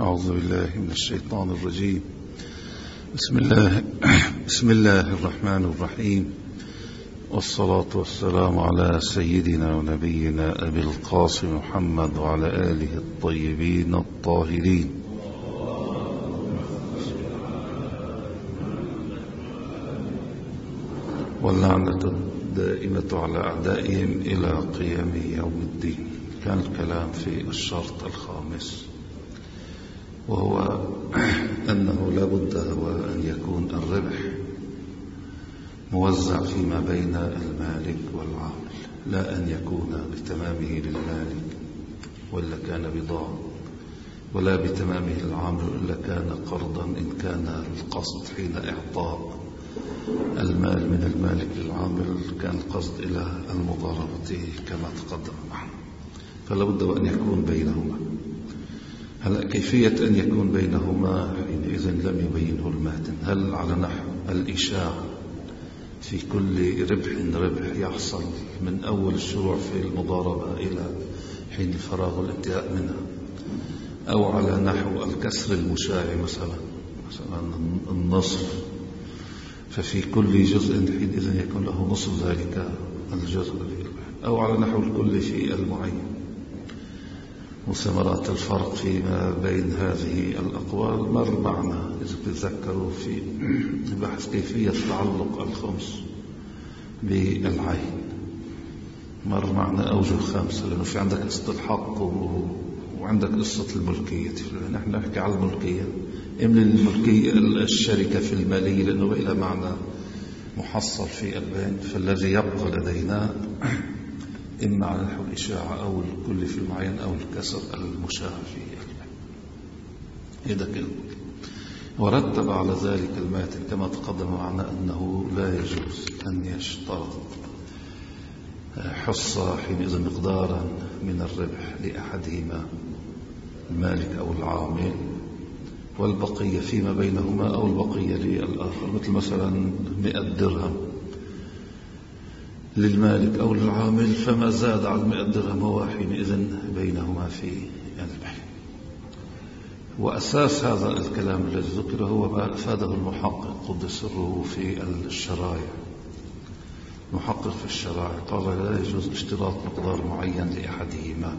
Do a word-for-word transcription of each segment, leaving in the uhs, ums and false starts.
أعوذ بالله من الشيطان الرجيم. بسم الله بسم الله الرحمن الرحيم، والصلاة والسلام على سيدنا ونبينا أبي القاسم محمد وعلى آله الطيبين الطاهرين. واللعنة الدائمة على أعدائهم إلى قيام يوم الدين. كان الكلام في الشرط الخامس، وهو أنه لا بد وأن يكون الربح موزع فيما بين المالك والعامل، لا أن يكون بتمامه للمالك ولا كان بضاعة، ولا بتمامه للعامل إلا كان قرضا إن كان القصد حين إعطاء المال من المالك للعامل كان القصد إلى المضاربة كما تقدم معنا. فلا بد وأن يكون بينهما. هل كيفية أن يكون بينهما حينئذ لم يبينه الماتن؟ هل على نحو الإشاع في كل ربح ربح يحصل من أول الشروع في المضاربة إلى حين الفراغ والانتهاء منها، أو على نحو الكسر المشاع مثلا مثلا النصف، ففي كل جزء حينئذ يكون له نصف ذلك الجزء، أو على نحو الكل في المعين. وثمرات الفرق فيما بين هذه الأقوال مر معنا إذا تتذكروا في بحث كيفية تعلق الخمس بالعين، مر معنا أوجه خمسة، لأنه في عندك قصة الحق وعندك قصة الملكية. نحن نحكي على الملكية، إما الملكية الشركة في المالية لأنه بقى معنى محصل في البين، فالذي يبقى لدينا إما على نحو الإشاعة أو الكل في المعين أو الكسر المشاع في البين. إذا كده ورتب على ذلك الماتن كما تقدم معنا أنه لا يجوز أن يشترط حصة حينئذ مقدارا من الربح لأحدهما المالك أو العامل، والبقية فيما بينهما أو البقية للآخر، مثل مثلا مئة درهم للمالك أو للعامل، فما زاد على مئة درهم هو حينئذ بينهما في البيع. وأساس هذا الكلام الذي ذكر هو ما أفاده المحقق قدس سره في الشرائع. المحقق في الشرائع قال لا يجوز اشتراط مقدار معين لأحدهما،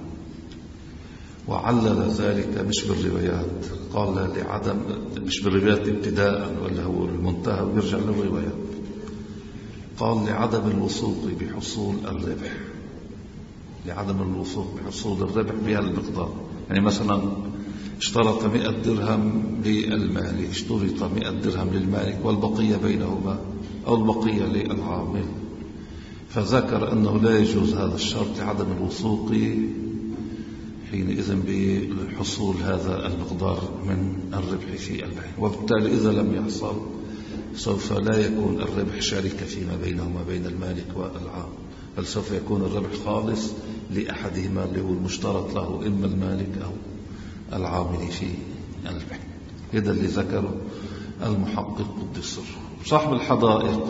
وعلل ذلك مش بالروايات، قال لعدم مش بالروايات ابتداء ولا هو المنتهى ويرجع للروايات، قال لعدم الوثوق بحصول الربح، لعدم الوثوق بحصول الربح بهالمقدار. يعني مثلا اشترط مئة درهم للمالك، اشترط مئة درهم للمالك والبقية بينهما أو البقية للعامل، فذكر أنه لا يجوز هذا الشرط لعدم الوثوق حينئذ بحصول هذا المقدار من الربح في البيع. وبالتالي إذا لم يحصل سوف لا يكون الربح شركة فيما بينهما بين المالك والعامل، بل سوف يكون الربح خالص لأحدهما اللي هو المشترط له إما المالك أو العامل في البيع. هذا اللي ذكره المحقق قدس سره. صاحب الحدائق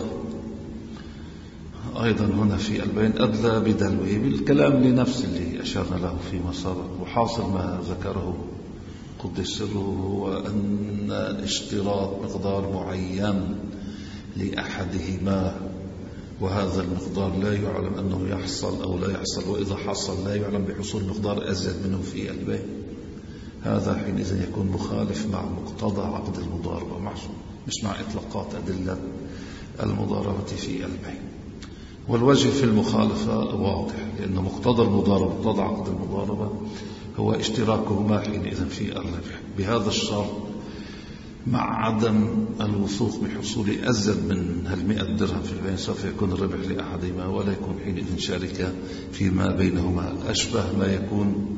أيضا هنا في البين أدلى بدلوه بالكلام لنفس اللي أشرنا له فيما سبق. وحاصل ما ذكره قدس سره هو أن اشتراط مقدار معين لأحدهما، وهذا المقدار لا يعلم أنه يحصل أو لا يحصل، وإذا حصل لا يعلم بحصول مقدار أزيد منه في البيع، هذا حينئذ يكون مخالف مع مقتضى عقد المضاربة، مش مع إطلاقات أدلة المضاربة في البيع. والوجه في المخالفة واضح، لأن مقتضى المضاربة مقتضى عقد المضاربة هو اشتراكهما حينئذ في الربح بهذا الشرط، مع عدم الوثوق بحصول أزيد من هالمئة درهم في البيع سوف يكون الربح لأحدهما ولا يكون حينئذ شركة فيما بينهما. أشبه ما يكون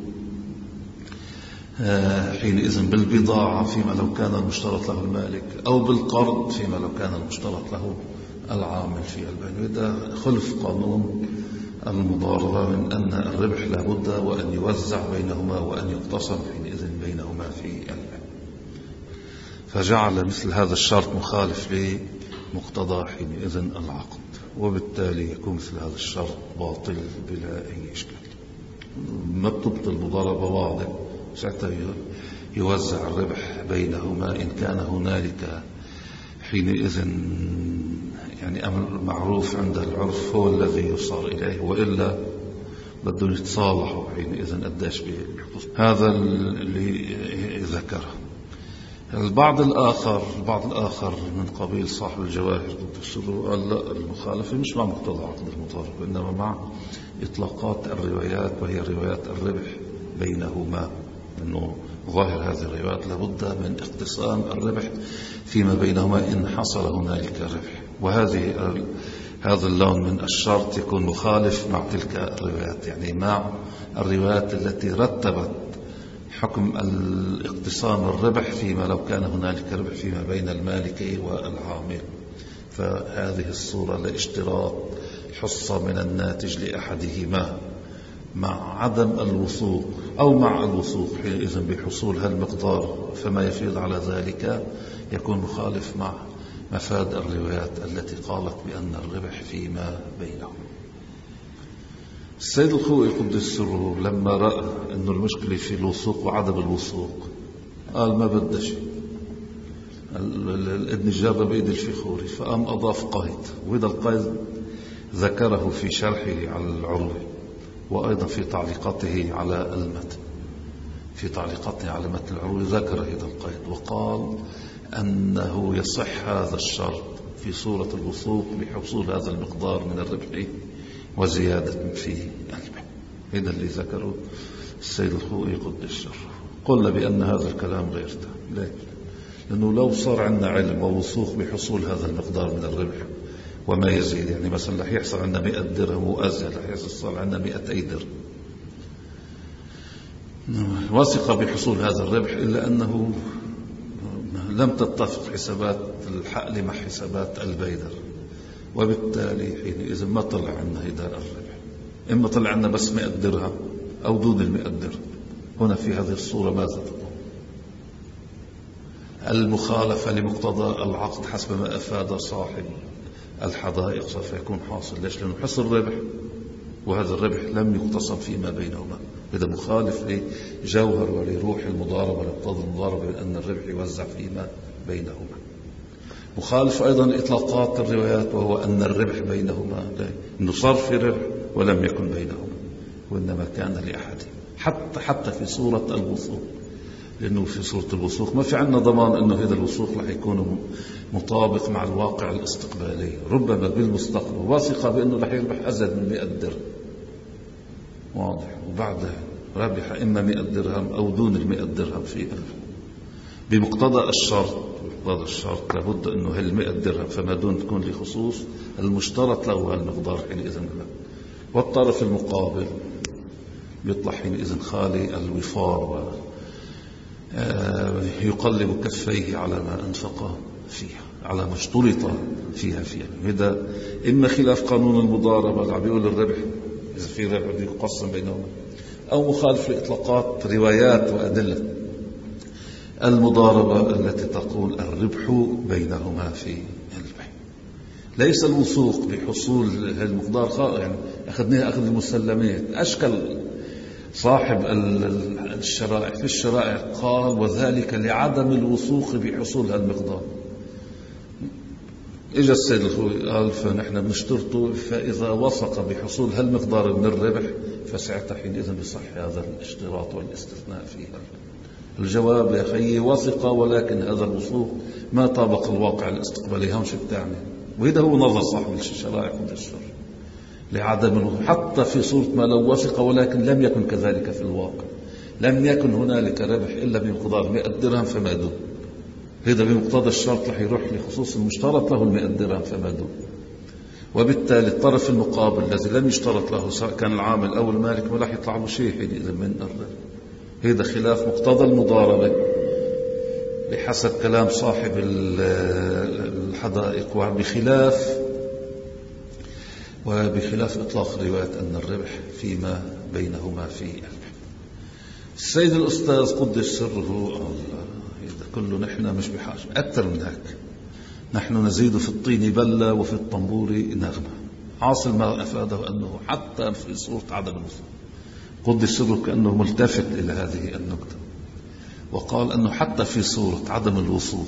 حينئذ بالبضاعة فيما لو كان المشترط له المالك، أو بالقرض فيما لو كان المشترط له العامل في البيع. وده خلف قانون المضاربة من أن الربح لابد وأن يوزع بينهما وأن يقتسم حينئذ بينهما في البيع، فجعل مثل هذا الشرط مخالف لمقتضى حينئذ العقد، وبالتالي يكون مثل هذا الشرط باطل بلا أي إشكال. ما بتبطل المضاربة واضح، ساعتها يوزع الربح بينهما إن كان هنالك حينئذ يعني أمر معروف عند العرف هو الذي يصار إليه، وإلا بدهم يتصالحوا حينئذ قداش بيحفظ. هذا اللي ذكره. البعض الآخر البعض الآخر من قبيل صاحب الجواهر قال لا، المخالفة مش مع مقتضى عقد المضاربة، إنما مع إطلاقات الروايات، وهي روايات الربح بينهما، أنه ظاهر هذه الروايات لابد من اقتسام الربح فيما بينهما إن حصل هنالك ربح. وهذه هذا اللون من الشرط يكون مخالف مع تلك الروايات، يعني مع الروايات التي رتبت حكم الاقتسام الربح فيما لو كان هنالك ربح فيما بين المالك والعامل. فهذه الصورة لاشتراط حصة من الناتج لأحدهما مع عدم الوثوق أو مع الوثوق حينئذ بحصول هالمقدار، فما يفيد على ذلك يكون مخالف مع مفاد الروايات التي قالت بأن الربح فيما بينهم. السيد الخوئي قدس سره لما رأى أن المشكلة في الوثوق وعدم الوثوق قال ما بدأ شيء، الابن جابه بإيد الفخوري، فقام أضاف قيد، وإذا القيد ذكره في شرحه على العروة، وأيضا في تعليقاته على المتن في تعليقاته على متن العروة ذكر هذا القيد، وقال أنه يصح هذا الشرط في صورة الوثوق بحصول هذا المقدار من الربح وزيادة فيه الربح. هذا اللي ذكره السيد الخوئي قدس شرفه. قلنا بأن هذا الكلام غير تام. ليه؟ لأنه لو صار عندنا علم ووثوق بحصول هذا المقدار من الربح وما يزيد، يعني مثلا رح يحصل عندنا مئة درهم وأزيد، رح يحصل عندنا مئتي درهم، واثقة بحصول هذا الربح، إلا أنه لم تتفق حسابات الحقل مع حسابات البيدر، وبالتالي حينئذ ما طلع عنا هذا الربح، إما طلع عنا بس مئة درهم أو دون المئة درهم. هنا في هذه الصورة ماذا تقول؟ المخالفة لمقتضى العقد حسب ما أفاد صاحب الحدائق سوف يكون حاصل. ليش؟ لأنه حصل الربح، وهذا الربح لم يقتصم فيما بينهما. إذا مخالف لجوهر ولروح المضاربة لمقتضى المضاربة بأن الربح يوزع فيما بينهما. مخالف أيضا لإطلاقات الروايات، وهو أن الربح بينهما، أنه صار في ربح ولم يكن بينهما، وإنما كان لأحد، حتى حتى في صورة الوثوق، لأنه في صورة الوثوق ما في عندنا ضمان أنه هذا الوثوق رح يكون مطابق مع الواقع الاستقبالي، ربما بالمستقبل واثقة بأنه رح يربح أزيد من مئة درهم، واضح، وبعدها ربح إما مئة درهم أو دون المئة درهم في ألف. بمقتضى الشرط بمقتضى الشرط لابد أنه هالمئة درهم فما دون تكون لخصوص المشترط له هالمقدار حينئذ له، والطرف المقابل يطلع حينئذ خالي الوفار ويقلب كفيه على ما أنفق فيها، على ما اشترط فيها فيها. هذا إما خلاف قانون المضاربة اللي بيقول الربح إذا في ربح بده يقسم بينهما، أو مخالف لإطلاقات روايات وأدلة المضاربة التي تقول الربح بينهما في البيع. ليس الوثوق بحصول المقدار خائع، يعني أخذناها أخذ المسلمات. أشكل صاحب الشرائع في الشرائع قال وذلك لعدم الوثوق بحصول هالمقدار. إجا السيد الخوي قال فنحن بنشترطه، فإذا وثق بحصول هالمقدار من الربح فساعتها حينئذ بصح هذا الاشتراط والاستثناء فيها. الجواب يا خيي وثق، ولكن هذا الوثوق ما طابق الواقع الاستقبالي. هون شو بتعني؟ وهذا هو نظر صاحب الشرائع قد الشر لعدم الوثوق، حتى في صورة ما لو وثق ولكن لم يكن كذلك في الواقع، لم يكن هنالك ربح إلا بمقدار مئة درهم فما دون. هذا بمقتضى الشرط رح يروح لخصوص المشترط له المئة درهم فما دون، وبالتالي الطرف المقابل الذي لم يشترط له سواء كان العامل أو المالك ما راح يطلع له شيء حينئذ من الربح. هذا خلاف مقتضى المضاربة بحسب كلام صاحب الحدائق، وبخلاف وبخلاف إطلاق رواية أن الربح فيما بينهما في الربح. السيد الأستاذ قدس سره هذا كله نحن مش بحاجة أكثر من هيك، نحن نزيد في الطين بلة وفي الطنبور نغمة. حاصل ما أفاده أنه حتى في صورة عدم الوثوق قدس سره كأنه ملتفت إلى هذه النقطة، وقال أنه حتى في صورة عدم الوثوق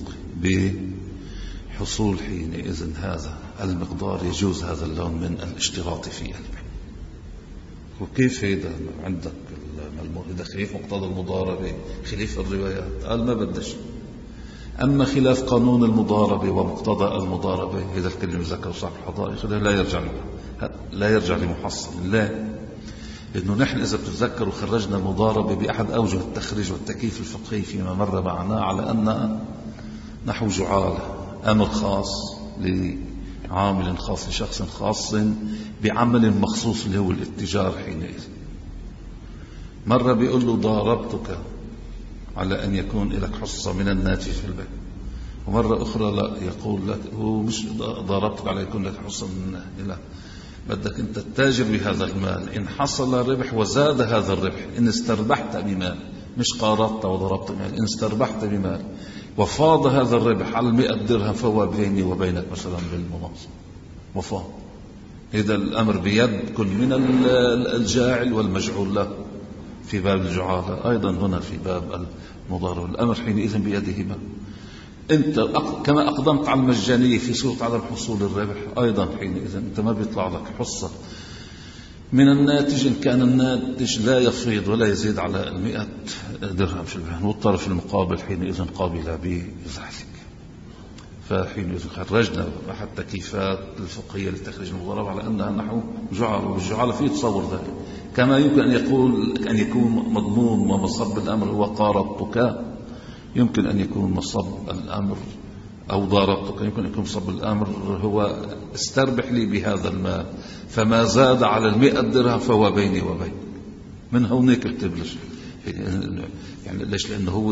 بحصول حينئذ هذا المقدار يجوز هذا اللون من الاشتراط في البيع. وكيف هذا عندك إذا خلاف مقتضى المضاربة خلاف الروايات؟ قال ما بدش. أما خلاف قانون المضاربة ومقتضى المضاربة هذا الكلمة ذكر صاحب الحدائق لا يرجع لا يرجع لمحصل. لا، إنه نحن إذا بتتذكروا خرجنا المضاربة بأحد أوجه التخريج والتكييف الفقهي فيما مر معنا على أن نحو جعالة أمر خاص لعامل خاص لشخص خاص بعمل مخصوص اللي هو الاتجار. حينئذ مرة بيقول له ضاربتك على أن يكون لك حصة من الناتج في البيع، ومرة أخرى لا، يقول لك هو مش ضاربتك على يكون لك حصة من لا، بدك أنت التاجر بهذا المال، إن حصل ربح وزاد هذا الربح، إن استربحت بمال، مش قارضت وضربت مال، إن استربحت بمال وفاض هذا الربح على المئة درهم فهو بيني وبينك مثلا بالمناصب وفاض. إذا الأمر بيد كل من الجاعل والمجعول له في باب الجعالة، أيضا هنا في باب المضاربة الأمر حينئذ بيدهما. أنت كما أقدمت على المجانية في صورة عدم حصول الربح، أيضا حينئذ أنت ما بيطلع لك حصة من الناتج إن كان الناتج لا يفيض ولا يزيد على المئة درهم في البيع، والطرف المقابل حينئذ قابل بذلك. فحينئذ خرجنا أحد التكييفات الفقهية لتخريج المضاربة على أنها نحو جعالة، والجعالة فيه تصور ذلك. كما يمكن أن يقول أن يكون مضمون ومصب الأمر هو قارضتك، يمكن أن يكون مصب الأمر أو ضاربتك، يمكن أن يكون مصب الأمر هو استربح لي بهذا المال فما زاد على المئة درهم فهو بيني وبين. من هونيك بتبلش يعني ليش؟ لأنه هو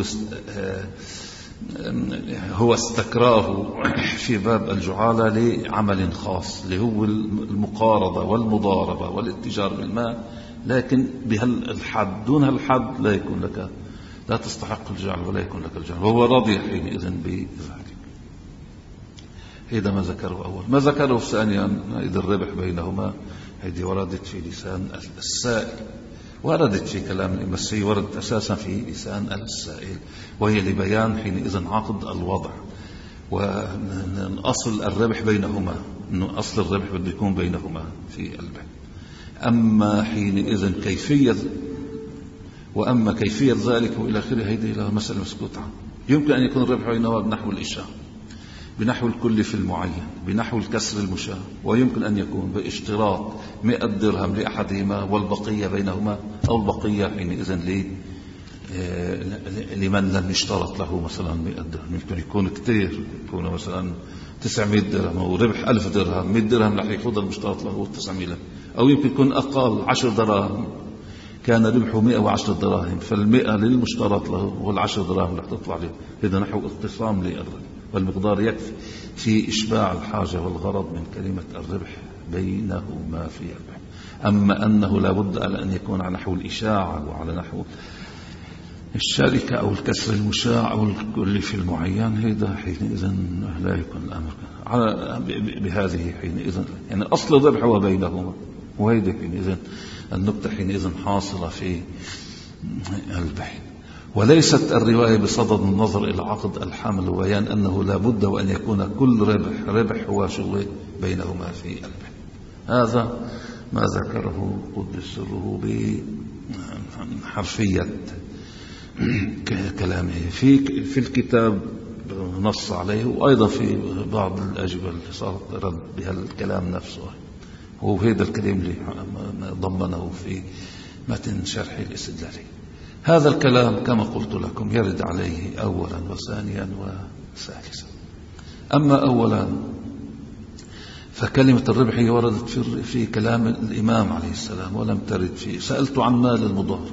هو استكراه في باب الجعالة لعمل خاص اللي هو المقارضة والمضاربة والاتجار بالمال، لكن بهالحد دون هالحد لا يكون لك، لا تستحق الجعل ولا يكون لك الجعل، وهو راضي حينئذ بذلك. هذا ما ذكره أول. ما ذكره ثانيا إذا الربح بينهما، هذه وردت في لسان السائل، وردت في كلام المسي، وردت أساسا في لسان السائل، وهي لبيان حينئذ عقد الوضع وأن أصل الربح بينهما، أنه أصل الربح بده يكون بينهما في البيع. أما حينئذ كيفية وأما كيفية ذلك وإلى آخره، هذه لها مسألة مسكوت عنها. يمكن أن يكون الربح بينهما بنحو الإشاء، بنحو الكل في المعين، بنحو الكسر المشاع، ويمكن أن يكون باشتراط مئة درهم لأحدهما والبقية بينهما، أو البقية حينئذ لمن لم يشترط له مثلا مئة درهم. يمكن يكون كتير، يكون مثلا تسعمائة درهم وربح ألف درهم، مئة درهم رح يأخذ المشترط له تسعمائة، أو يمكن يكون أقل عشر دراهم كان ربحه مئة وعشر دراهم، فالمئة للمشترط له والعشر دراهم رح تطلع له. إذا نحو اختصام للربح، والمقدار يكفي في إشباع الحاجة والغرض من كلمة الربح بينهما في الربح. أما أنه لا بد أن يكون على نحو الإشاعة وعلى نحو الشركة أو الكسر المشاع أو الكل في المعين، هذا حينئذ لا يكون الأمر على بهذه حينئذ، يعني أصل الربح هو بينهما، وهذا حينئذ النكتة حينئذ حاصلة في البيع. وليست الرواية بصدد النظر إلى عقد الحمل وبيان أنه لا بد وأن يكون كل ربح ربح هو شغل بينهما في البيع. هذا ما ذكره قدس سره بحرفية كلامه في في الكتاب، نص عليه، وأيضا في بعض الأجوبة اللي صارت رد بها الكلام نفسه، وهذا الكلام اللي ضمنه في متن شرح الاستدلالي. هذا الكلام كما قلت لكم يرد عليه أولا وثانيا وثالثا. أما أولا فكلمة الربح هي وردت في, في كلام الإمام عليه السلام ولم ترد فيه. سألت عن مال المضارب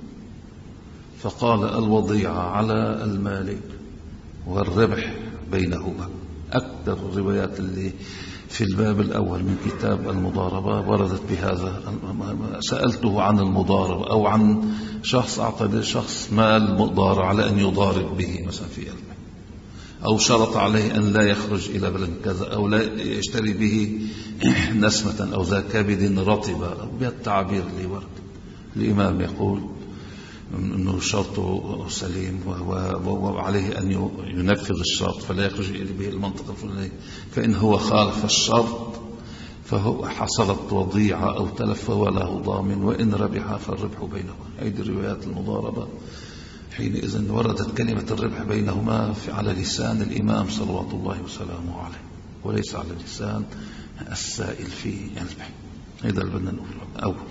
فقال الوضيعة على المالك والربح بينهما. أكثر الروايات اللي في الباب الأول من كتاب المضاربة وردت بهذا. سألته عن المضاربة أو عن شخص أعطى لشخص مال مضارب على أن يضارب به مثلا في البيع، أو شرط عليه أن لا يخرج إلى بلد كذا، أو لا يشتري به نسمة أو ذا كبد رطبة، أو بالتعبير اللي ورد. الإمام يقول أنه شرطه سليم وعليه أن ينفذ الشرط فلا يخرج به المنطقة الفلانية، فإن هو خالف الشرط فهو حصلت وضيعة أو تلف وله ضامن، وإن ربح فالربح بينهما. هذه روايات المضاربة حينئذ وردت كلمة الربح بينهما على لسان الإمام صلوات الله وسلامه عليه، وليس على لسان السائل في البيع. هذا اللي بدنا نقوله أول.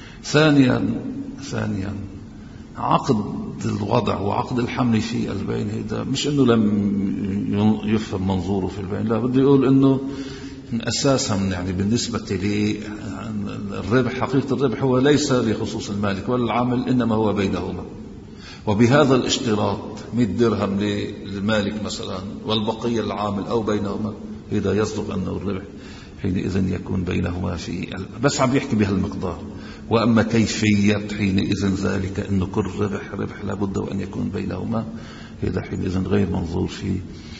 ثانيا ثانيا عقد الوضع وعقد الحمل في البين، هذا مش انه لم يفهم منظوره في البين، لا، بده يقول انه اساسا يعني بالنسبه لي الربح، حقيقه الربح هو ليس لخصوص المالك ولا العامل، انما هو بينهما. وبهذا الاشتراط مئة درهم للمالك مثلا والبقيه للعامل او بينهما، اذا يصدق انه الربح حينئذ يكون بينهما في ال... بس عم يحكي بهالمقدار. وأما كيفية حينئذ ذلك أنه كل ربح ربح لابد وأن يكون بينهما، هذا حينئذ غير منظور في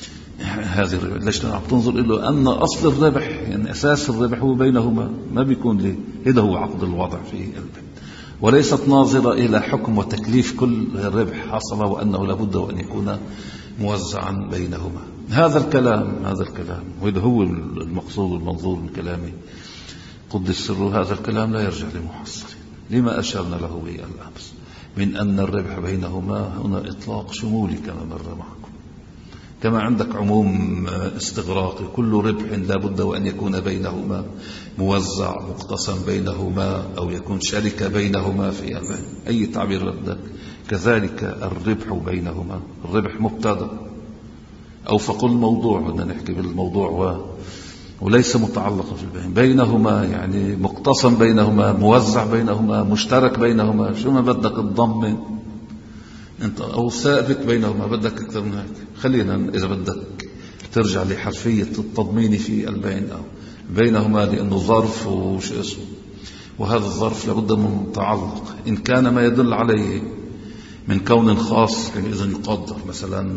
هذه الربح. ليش عم تنظر له أن أصل الربح يعني أساس الربح هو بينهما، ما بيكون ليه. هذا هو عقد الوضع في البيت، وليست ناظرة إلى حكم وتكليف كل ربح حصل وأنه لابد وأن يكون موزعا بينهما. هذا الكلام هذا الكلام وهذا هو المقصود والمنظور من كلامه قدس سره. هذا الكلام لا يرجع لمحصل لما أشرنا له به الأمس من أن الربح بينهما هنا إطلاق شمولي كما مر معكم. كما عندك عموم استغراقي، كل ربح لابد وأن يكون بينهما موزع مقتسم بينهما أو يكون شركة بينهما في البيع، أي تعبير بدك. كذلك الربح بينهما، الربح مبتدأ أو فقل موضوع، بدنا نحكي بالموضوع و وليس متعلقا في البيع. بينهما يعني مقتسم بينهما، موزع بينهما، مشترك بينهما، شو ما بدك تضمن انت، او ثابت بينهما، بدك اكثر من هيك. خلينا اذا بدك ترجع لحرفية التضمين في البين او بينهما، لانه ظرف وش اسمه، وهذا الظرف لابد من متعلق. ان كان ما يدل عليه من كون خاص يعني اذا يقدر مثلا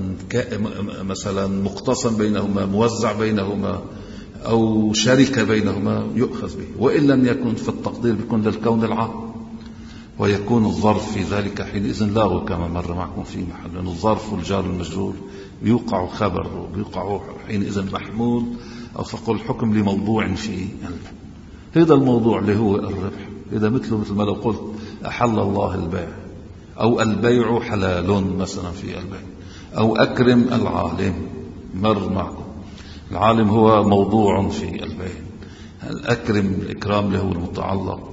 مثلا مقتسم بينهما، موزع بينهما، أو شركة بينهما يؤخذ به. وإن لم يكن في بيكون للكون العام، ويكون الظرف في ذلك حينئذ لاغو كما مر معكم في محل، لأن الظرف والجار المجرور بيوقع خبر وبيوقع حينئذ محمول أو فقل حكم لموضوع في البيع. هذا الموضوع اللي هو الربح، إذا مثله مثل ما لو قلت أحل الله البيع أو البيع حلال مثلا في البيع، أو أكرم العالم مر معكم. العالم هو موضوع في البيع، الأكرم الإكرام اللي هو المتعلق،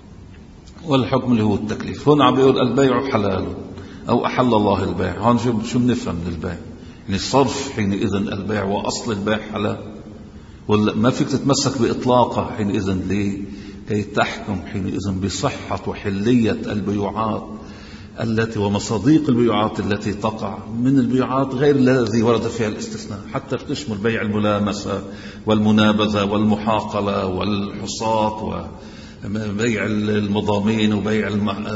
والحكم اللي هو التكليف. هنا عم بيقول البيع حلال أو أحل الله البيع. هون شو شو بنفهم من البيع؟ يعني صرف حينئذ البيع وأصل البيع حلال، ولا ما فيك تتمسك بإطلاقه حينئذ ليه؟ كي تحكم حينئذ بصحة وحلية البيوعات التي ومصاديق البيوعات التي تقع من البيوعات غير الذي ورد فيها الاستثناء، حتى تشمل بيع الملامسة والمنابذة والمحاقلة والحصات وبيع المضامين وبيع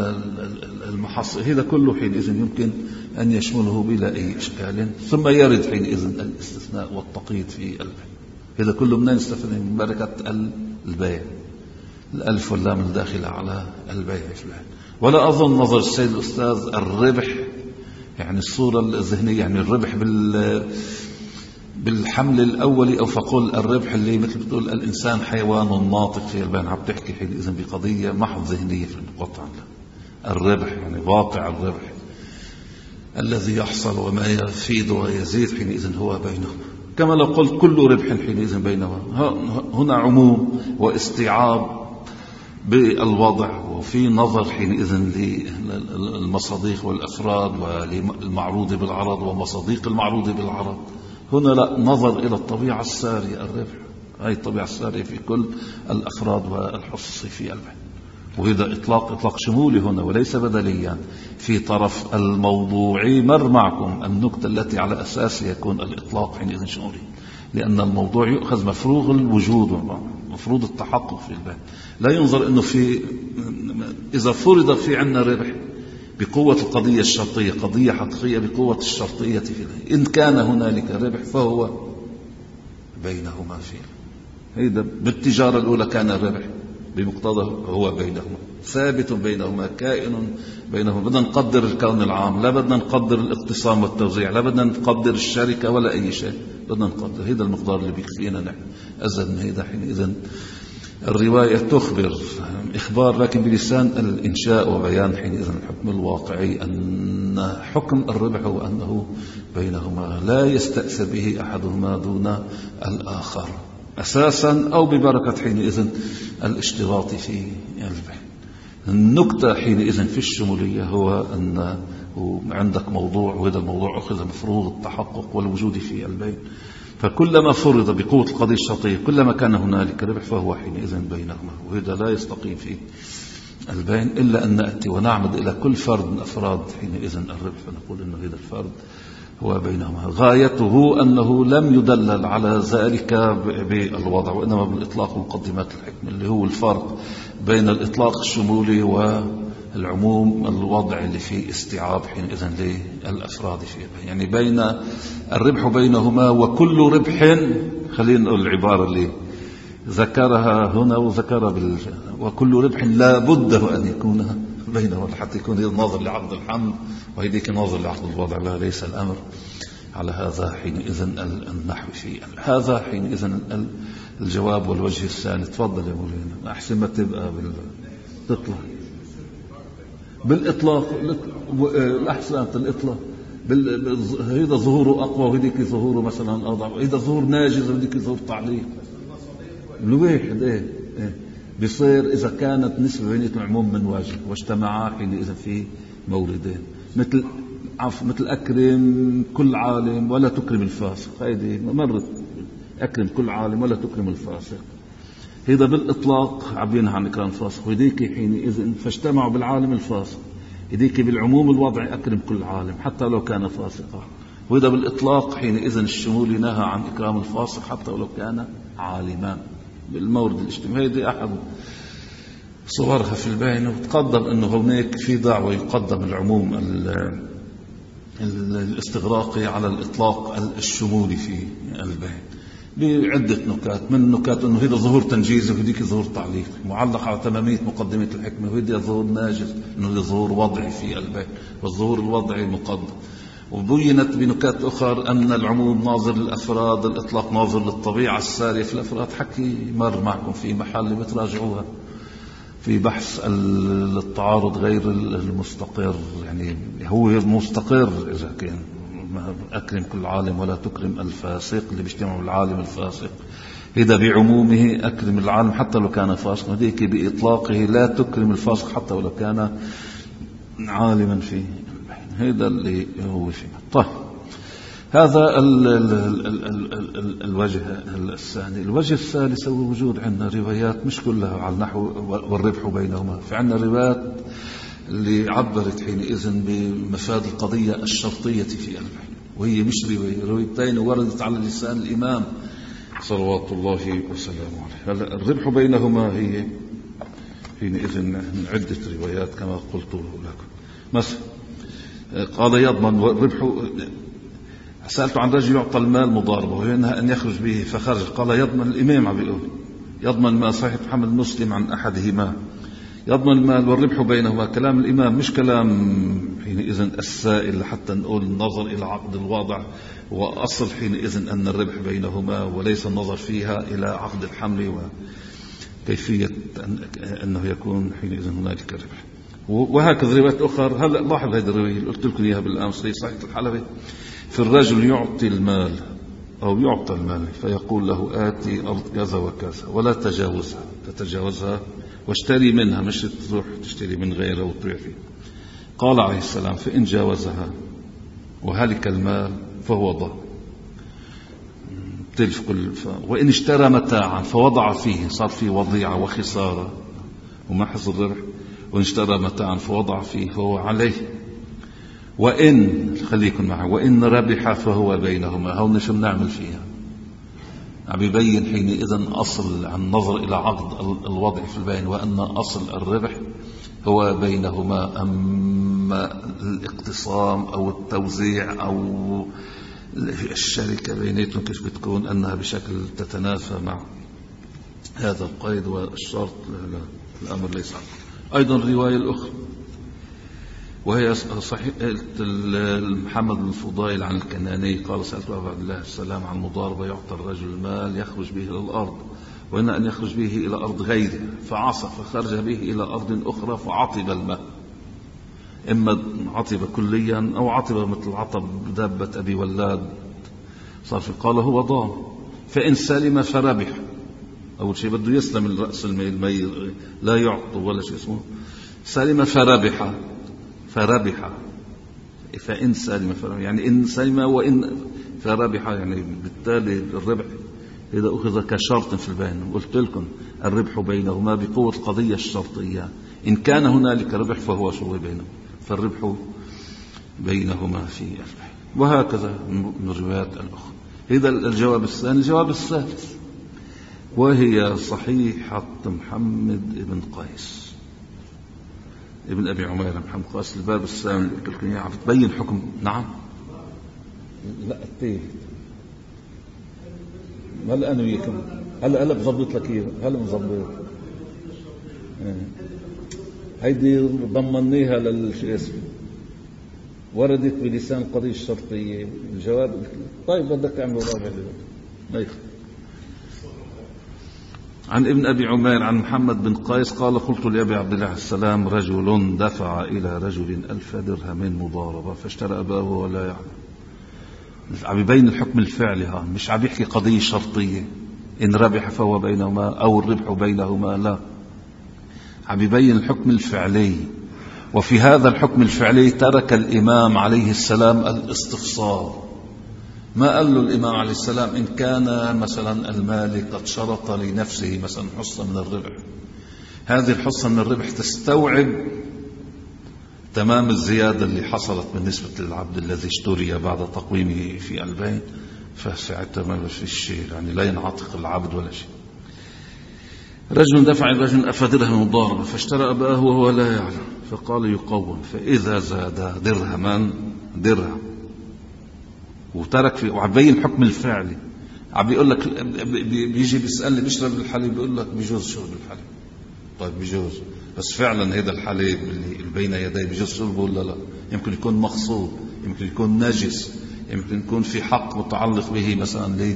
المحص. هذا كله حينئذ يمكن أن يشمله بلا أي إشكال. ثم يرد حينئذ الاستثناء والتقييد في البيع. هذا كله من نستفيد من بركة البيع، الألف واللام الداخلة على البيع في البيع. ولا أظن نظر السيد الأستاذ الربح يعني الصورة الذهنية يعني الربح بال بالحمل الأولي، أو فقل الربح اللي مثل بتقول الإنسان حيوان ناطق في البيان، عم تحكي حينئذ بقضية محض ذهنية في القطع. الربح يعني واقع الربح الذي يحصل وما يفيد ويزيد حينئذ هو بينهم. كما لو قلت كل ربح حينئذ بينهما، هنا عموم واستيعاب بالوضع، وفي نظر حينئذ للمصاديق والأفراد والمعروض بالعرض ومصاديق المعروض بالعرض. هنا لا، نظر إلى الطبيعة السارية الربح، هذه الطبيعة السارية في كل الأفراد والحصص في البيع. وهذا إطلاق إطلاق شمولي هنا وليس بدليا في طرف الموضوع. مر معكم النكتة التي على أساس يكون الإطلاق حينئذ شمولي، لأن الموضوع يؤخذ مفروغ الوجود مفروض التحقق في البيع. لا ينظر أنه في إذا فرض في عنا ربح بقوة القضية الشرطية، قضية حقيقية بقوة الشرطية في البيع، إن كان هنالك ربح فهو بينهما فيه. هذا بالتجارة الأولى كان الربح بمقتضى هو بينهما، ثابت بينهما، كائن بينهما. بدنا نقدر الكون العام، لا بدنا نقدر الاقتسام والتوزيع، لا بدنا نقدر الشركة ولا أي شيء، بدنا نقدر هذا المقدار اللي بيكفينا نحن. أزد من هذا حينئذ الرواية تخبر إخبار لكن بلسان الإنشاء وبيان حينئذ الحكم الواقعي، أن حكم الربح هو أنه بينهما لا يستأثر به أحدهما دون الآخر أساسا أو ببركة حينئذ الاشتراط في البيع. النكتة حينئذ في الشمولية هو أن عندك موضوع، وهذا الموضوع أخذ مفروض التحقق والوجود في البيع، فكلما فرض بقوة القضية الشرطية كلما كان هنالك ربح فهو حينئذ بينهما، وهذا لا يستقيم في البين إلا أن نأتي ونعمد إلى كل فرد من أفراد حينئذ الربح فنقول أن هذا الفرد هو بينهما. غايته أنه لم يدلل على ذلك بالوضع وإنما بالإطلاق مقدمات الحكم، اللي هو الفرق بين الإطلاق الشمولي والعموم الوضع اللي فيه استيعاب حينئذ للأفراد فيه، يعني بين الربح بينهما وكل ربح، خلينا نقول العبارة اللي ذكرها هنا وذكرها بال... وكل ربح لا بد أن يكون بينهما حتى يكون ناظر لعقد الحمل وهيديك ناظر لعقد الوضع. لا، ليس الأمر على هذا حينئذ النحو فيه. هذا حينئذ الجواب. والوجه الثاني تفضل يا مولانا، أحسن ما تبقى بالإطلاق بالإطلاق الأحسن الإطلاق بال... هيدا ظهوره أقوى وهيديك ظهوره مثلا أضعف، هيدا ظهور ناجز وهيديك ظهور تعليق الواحد. إيه إيه بيصير إذا كانت نسبة بين العموم من واجب واجتمعا حينئذ في موردين، مثل عف مثل أكرم كل عالم ولا تكرم الفاسق، هيدي مرت أكرم كل عالم ولا تكرم الفاسق، هذا بالإطلاق عبينها عن إكرام الفاسق، وهديك حينئذ فاجتمعوا بالعالم الفاسق، هديك بالعموم الوضع أكرم كل عالم حتى لو كان فاسقا، وهذا بالإطلاق حينئذ الشمول نهى عن إكرام الفاسق حتى ولو كان عالما بالمورد الاجتماعي. دي أحد صورها في البين، وتقدم أنه هناك في دعوة يقدم العموم الاستغراقي على الإطلاق الشمولي في البين بعدة نكات، من النكات أنه هذا ظهور تنجيزي وهذيك ظهور تعليق معلق على تمامية مقدمة الحكمة، وهذا ظهور ناجز أنه ظهور وضعي في البين، والظهور الوضعي مقدم. وبينت بنكات أخرى أن العموم ناظر للأفراد، الإطلاق ناظر للطبيعة السارية في الأفراد، حكي مر معكم في محل بتراجعوها في بحث التعارض غير المستقر، يعني هو مستقر إذا كان أكرم كل عالم ولا تكرم الفاسق اللي بيجتمع بالعالم الفاسق، إذا بعمومه أكرم العالم حتى لو كان فاسق، وذيك بإطلاقه لا تكرم الفاسق حتى ولو كان عالما فيه. هذا اللي هو فيه. طيب هذا ال ال ال ال ال ال الوجه الثاني. الوجه الثالث هو وجود عندنا روايات مش كلها على النحو والربح بينهما، في عندنا روايات اللي عبرت حينئذ بمفاد القضية الشرطية في البيع، وهي مش رواية، روايتين وردت على لسان الإمام صلوات الله وسلامه عليه. هلا الربح بينهما هي حينئذ من عدة روايات كما قلت لكم. مثلا قال يضمن الربح، سألت عن رجل يعطى المال مضاربة وينهى أن يخرج به فخرج، قال يضمن الإمام عم بيقول يضمن ما صحيح محمد مسلم عن أحدهما، يضمن المال والربح بينهما كلام الإمام مش كلام حينئذ السائل حتى نقول النظر إلى عقد الوضع وأصل حينئذ أن الربح بينهما، وليس النظر فيها إلى عقد الحمل وكيفية أنه يكون حينئذ هنالك ربح. وهكذا روايات أخرى. هلا لاحظ هذه الرواية اللي قلت لكم إياها بالأمس في صحيح الحلبي، في الرجل يعطي المال أو يعطى المال فيقول له آتي أرض كذا وكذا ولا تجاوزها، تتجاوزها واشتري منها، مش تروح تشتري من غيرها وتبيع فيه. قال عليه السلام فإن جاوزها وهلك المال فهو ضار تلف كل ف... وإن اشترى متاعا فوضع فيه، صار فيه وضيعة وخسارة ومحص الربح، وإن اشترى متاعا فوضع فيه فهو عليه، وإن خليكم معه وإن ربح فهو بينهما. هون شو بنعمل فيها؟ عم يبين حينئذ أصل عن نظر إلى عقد الوضع في البين، وأن أصل الربح هو بينهما، أما الاقتسام أو التوزيع أو الشركة بيناتهم كيف بتكون أنها بشكل تتنافى مع هذا القيد والشرط الأمر ليس عنه. أيضا الرواية الأخرى وهي صحيح محمد بن الفضيل عن الكناني قال سألت أبا عبد الله السلام عن المضاربة يعطى الرجل المال يخرج به إلى الأرض وإن أن يخرج به إلى أرض غيره فعصى فخرج به إلى أرض أخرى فعطب الماء، إما عطب كليا أو عطب مثل عطب دابة أبي ولاد صار في قال هو ضام، فإن سلم فربح. أول شيء بده يسلم الرأس المي لا يعطب ولا شيء اسمه سلم فربح فربح فإن سلم فربح يعني إن سلم وإن فربح يعني بالتالي الربح إذا أخذ كشرط في البين. قلت لكم الربح بينهما بقوة القضية الشرطية، إن كان هنالك ربح فهو شو بينهم، فالربح بينهما في البيع. وهكذا من الروايات الأخرى. هذا الجواب الثاني. الجواب الثالث وهي صحيحة محمد بن قيس ابن أبي عمير محمد قيس الباب الثاني قلت لكم إياه تبين حكم. نعم لا التيه هلا أنا وياكم هلا هلا بظبط لك إياه هلا بظبط هيدي ضمنيها للشيء اسمه وردت بلسان القضية الشرطية الجواب. طيب بدك تعمل رابع لي. عن ابن أبي عمير عن محمد بن قيس قال قلت لأبي عبد الله السلام رجل دفع إلى رجل ألف درهم مضاربة فاشترى أباه ولا يعلم. عم يبين الحكم الفعلي ها مش عم يحكي قضية شرطية إن ربح فهو بينهما أو الربح بينهما، لا عم يبين الحكم الفعلي. وفي هذا الحكم الفعلي ترك الإمام عليه السلام الاستفصال. ما قال له الإمام عليه السلام إن كان مثلا المالك قد شرط لنفسه مثلا حصة من الربح، هذه الحصة من الربح تستوعب تمام الزيادة اللي حصلت بالنسبة للعبد الذي اشتري بعد تقويمه في البين، فساعتها ما في شيء يعني لا ينعتق العبد ولا شيء. رجل دفع رجل ألف درهم مضاربة فاشترى أباه وهو لا يعلم فقال يقوم فإذا زاد درهما درهم وترك فيه وعبين الحكم الفعلي. عم بيقول لك بيجي بيسألني بيشرب الحليب بيقول لك بيجوز شرب الحليب. طيب بيجوز بس فعلا هذا الحليب اللي بين يديه بيجوز شربه ولا لا؟ يمكن يكون مغصوب، يمكن يكون نجس، يمكن يكون في حق متعلق به مثلا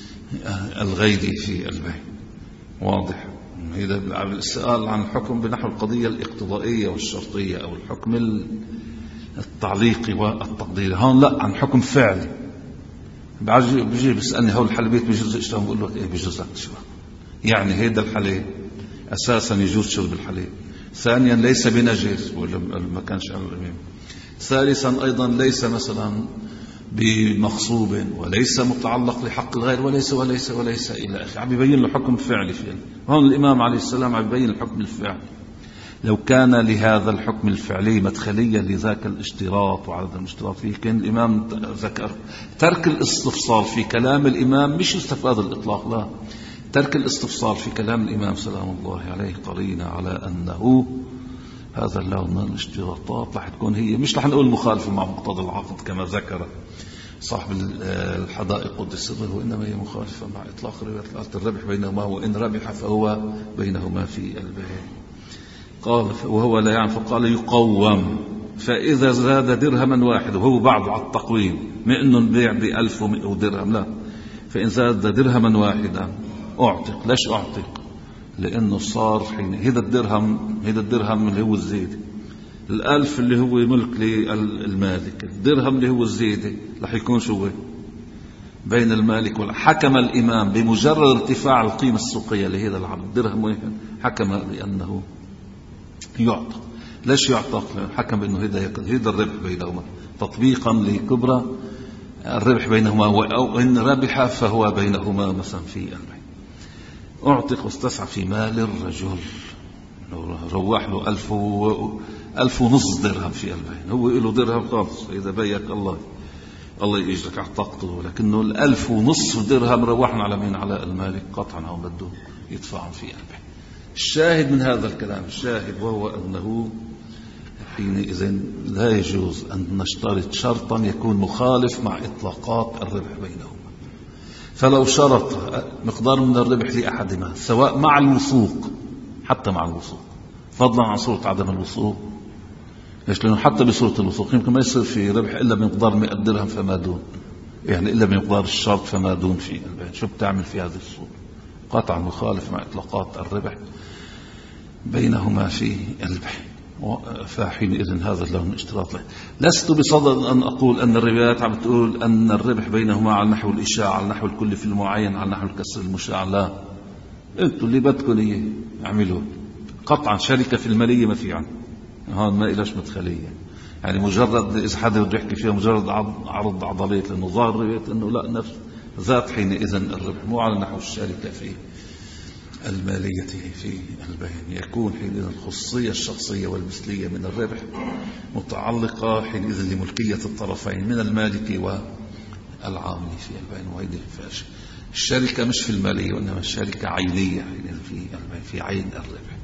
للغيدي في البيع. واضح؟ هذا السؤال عن الحكم بنحو القضية الاقتضائية والشرطية أو الحكم التعليقي والتقديري. هون لا عن حكم فعلي. بيجي بيسألني هول الحليبيت بيجوز اشتري بقول لك ايه بيجوز لك تشرب. يعني هذا الحليب أساسا يجوز شرب الحليب. ثانيا ليس بنجس ولا ما كانش على الإمام. ثالثا أيضا ليس مثلا بمغصوب وليس متعلق لحق الغير وليس وليس وليس إلى آخره. عم يبين له حكم فعلي فيه. هون الإمام عليه السلام عم يبين الحكم الفعلي. لو كان لهذا الحكم الفعلي مدخليا لذاك الاشتراط وعدم الاشتراط فيه كان الإمام ذكر. ترك الاستفصال في كلام الإمام مش استفاد الإطلاق، لا، ترك الاستفصال في كلام الإمام سلام الله عليه قرينة على أنه هذا اللون من الاشتراطات رح تكون هي مش رح نقول مخالفة مع مقتضى العقد كما ذكر صاحب الحدائق قدس سره، وإنما هي مخالفة مع إطلاق رواية الربح بينهما وإن ربح فهو بينهما في البيع. قال وهو لا يعرف فقال يقوم فإذا زاد درهما واحد وهو بعض على التقويم ما إنه نبيع بألف ومئة درهم، لا، فإن زاد درهما واحدا أعتق. ليش أعتق؟ لأنه صار حين هذا الدرهم هذا الدرهم اللي هو الزيادة، الألف اللي هو ملك للمالك، الدرهم اللي هو الزيادة رح يكون شو بين المالك ولا. حكم الإمام بمجرد ارتفاع القيمة السوقية لهذا العبد درهم واحد حكم بأنه يعتق. ليش يعتق؟ حكم بأنه هذا هذا الربح بينهما تطبيقا لكبرى الربح بينهما، أو إن ربح فهو بينهما مثلا في البيع. أعتق واستسعى في مال الرجل، روح له ألف و... ألف ونص درهم في البيع، هو له درهم خالص إذا بيك الله الله يجزك اعتقته، لكنه الألف ونص درهم روحنا على مين؟ على المالك قطعا أو بده يدفعهم في البيع. الشاهد من هذا الكلام الشاهد وهو أنه حينئذ لا يجوز أن نشترط شرطا يكون مخالف مع إطلاقات الربح بينهما. فلو شرط مقدار من الربح لأحدهما سواء مع الوثوق، حتى مع الوثوق، فضلا عن صورة عدم الوثوق. ليش؟ لأنه حتى بصورة الوثوق يمكن ما يصير في ربح إلا بمقدار مئة درهم فما دون، يعني إلا بمقدار الشرط فما دون في البيع. شو بتعمل في هذه الصورة؟ قطعا مخالف مع إطلاقات الربح بينهما في البيع، فحينئذ هذا اللون اشتراط له. لست بصدد أن أقول أن الروايات عم تقول أن الربح بينهما على نحو الإشاعة، على نحو الكل في المعين، على نحو الكسر المشاع. لا، أنتوا اللي بدكم إيه اعملوا. قطعا شركة في المالية ما في عنه، هون ما إلاش مدخلية، يعني مجرد إذا حدا بده يحكي فيها مجرد عرض عضلية، لأنه ظاهر الروايات أنه لا، نفس ذات حينئذ الربح مو على نحو الشركة في المالية في البيع. يكون حينئذ الخصوصية الشخصية والمثلية من الربح متعلقة حينئذ لملكية الطرفين من المالك والعامل في البيع. وهيدي الشركة مش في المالية وإنما الشركة عينية حينئذ في البيع، في عين الربح.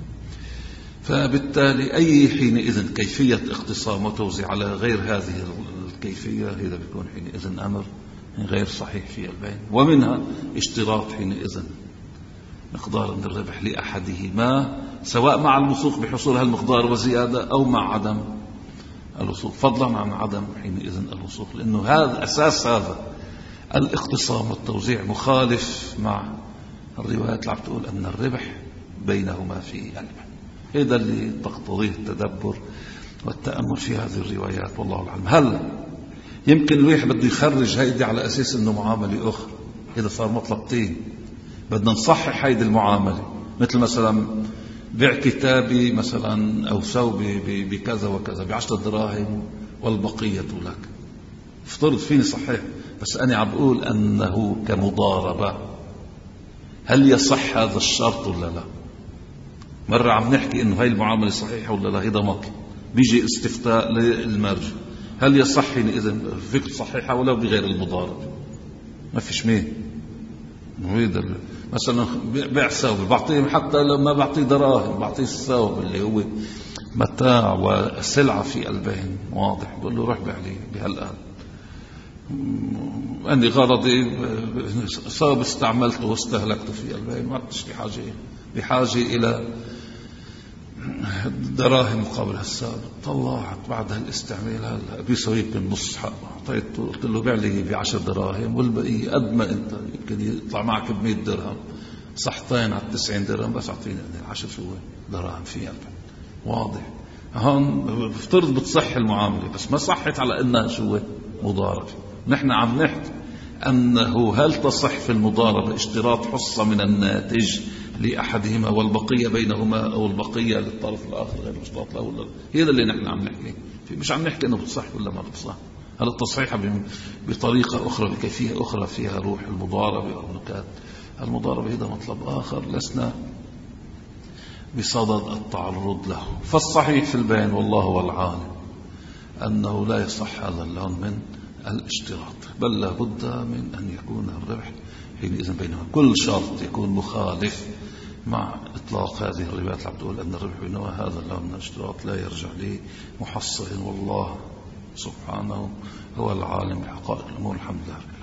فبالتالي أي حينئذ كيفية اختصام وتوزيع على غير هذه الكيفية هذا بيكون حينئذ أمر غير صحيح في البيع. ومنها اشتراط حينئذ مقدار من الربح لأحدهما سواء مع الوثوق بحصول هالمقدار وزيادة أو مع عدم الوثوق، فضلا عن عدم حينئذ الوثوق، لأنه هذا أساس هذا الاختصام والتوزيع مخالف مع الروايات اللي عم تقول أن الربح بينهما في البيع. هذا اللي تقتضيه التدبر والتأمل في هذه الروايات والله أعلم. هل يمكن الواحد بده يخرج هيدي على أساس أنه معاملة أخرى؟ إذا صار مطلبتين بدنا نصحح هيدي المعاملة، مثل مثلا بيع كتابي مثلا أو سو بكذا وكذا بعشرة دراهم والبقية لك، افترض فيني صحيح، بس أنا عم بقول أنه كمضاربة. هل يصح هذا الشرط ولا لا؟ مرة عم نحكي إنه هاي المعاملة صحيحة ولا لا، هيدا مطلب بيجي استفتاء للمرجع، هل يصح إذا فكر صحيحة ولو بغير المضاربة؟ ما فيش مين مثلا بيع ثوب بعطيه، حتى لو ما بعطيه دراهم بعطيه الثوب اللي هو متاع وسلعة في البيع واضح، بقول له روح بيع لي بهالآن، أني غرضي ثوب استعملته واستهلكته في البيع، ما عدتش بحاجة بحاجة إلى دراهم مقابل هالثوب. طلعت بعد هالاستعمال هلا بيسوي يمكن نص حق، أعطيته قلت له بيع لي بعشر دراهم والبقية قد ما أنت يمكن يطلع معك بمئة درهم، صحتين على تسعين درهم، بس أعطيني العشر شو دراهم في البيع. واضح هون بفترض بتصح المعاملة، بس ما صحت على أنها شو مضاربة. نحن عم نحكي أنه هل تصح في المضاربة اشتراط حصة من الناتج لأحدهما والبقية بينهما أو البقية للطرف الآخر غير مشترط له ولا؟ هذا اللي نحن عم نحكي فيه، مش عم نحكي أنه بتصح ولا ما بتصح. هل التصحيح بطريقة أخرى بكيفية أخرى فيها روح المضاربة أو نكات المضاربة، هذا مطلب آخر لسنا بصدد التعرض له. فالصحيح في البيان والله والعالم أنه لا يصح هذا اللون من الاشتراط، بل لا بد من أن يكون الربح حينئذ بينهما. كل شرط يكون مخالف مع إطلاق هذه الروايات اللي عم تقول أن الربح بينهما هذا اللون من الاشتراط لا يرجع لمحصل، والله سبحانه هو العالم بحقائق الأمور. الحمد لله.